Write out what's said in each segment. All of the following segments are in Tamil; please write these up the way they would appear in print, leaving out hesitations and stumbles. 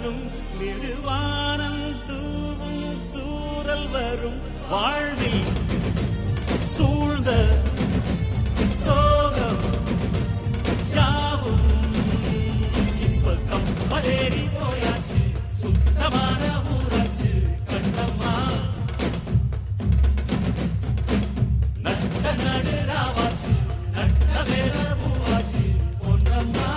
வரும் நெடுவானம் தூவும் தூறல் வரும் வாழ்வில் சூழ்ந்த சோகம் யாவும் இப்ப கப்பலேறி போயாச்சு சுத்தமான ஊராச்சு கண்ணம்மா நட்ட நடுராவாச்சு நட்ட வேற பூவாச்சு பொன்னம்மா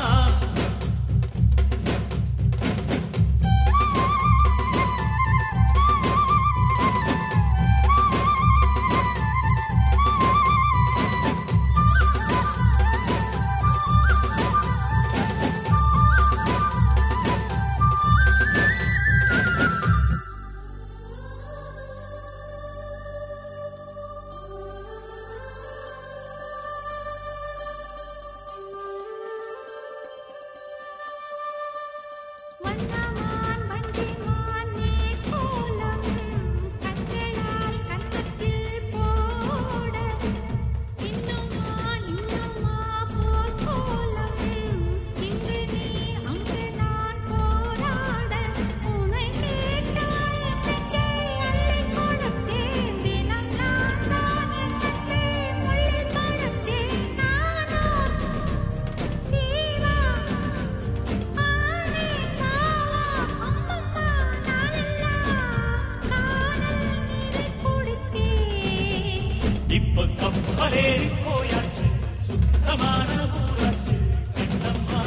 இப்ப கப்பலேறி போயாச்சு சுத்தமான ஊராச்சு கண்ணம்மா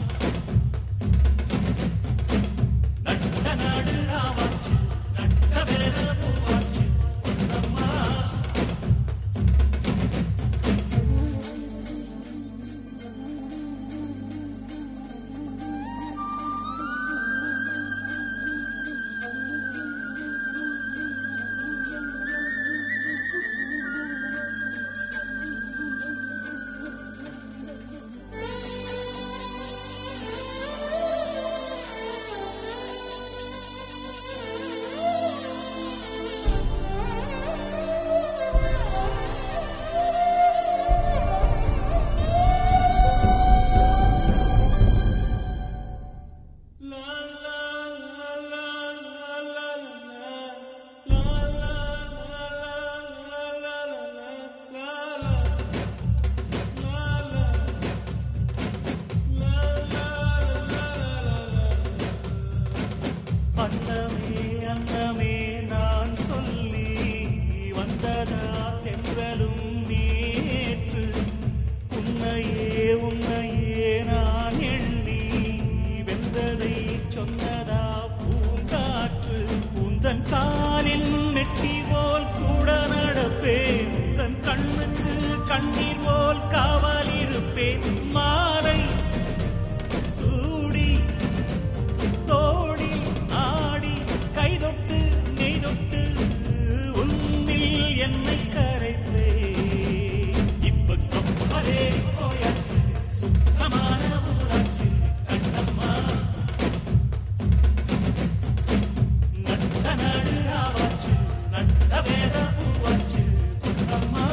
நட்ட நாடு ராவாச்சு நட்ட வேற பூவாச்சு பொன்னம்மா அன்னமே அன்னமே நான் சொல்லி வந்ததா சென்றலும் நேற்று உன்னையே உன்னையே நான் எண்ணி வெந்ததை சொன்னதா பூங்காற்று உந்தன் காலில் நெட்டி போல் கூட நடப்பேன் உந்தன் கண்ணுக்கு கண்ணீர் போல் காவல் இருப்பேன் மாலை சூடி தோடில் ஆடி கைதொட்டு நெய்தொட்டு உன்னில் என்னை கரைப்பே இப்ப கப்பலேறி போயாச்சு சுத்தமான ஊராச்சு கண்ணம்மா நட்ட நாடு ராவாச்சு நட்ட வேற பூவாச்சு பொன்னம்மா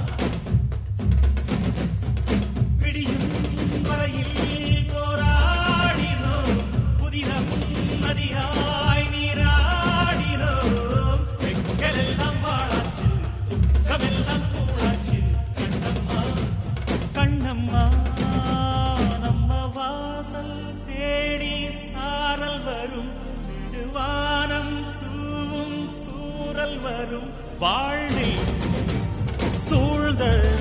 விடியும் வரையில் போராடினோம் புதினம் நதியாய் நீராடினோம் எங்களெல்லாம் வாழாச்சு துக்கமெல்லாம் கூடாச்சு கண்ணம்மா கண்ணம்மா நம்ம வாசல் தேடி சாரல் வரும் நெடுவானம் தூவும் தூறல் வரும் வாழ்வில் சூழ்ந்த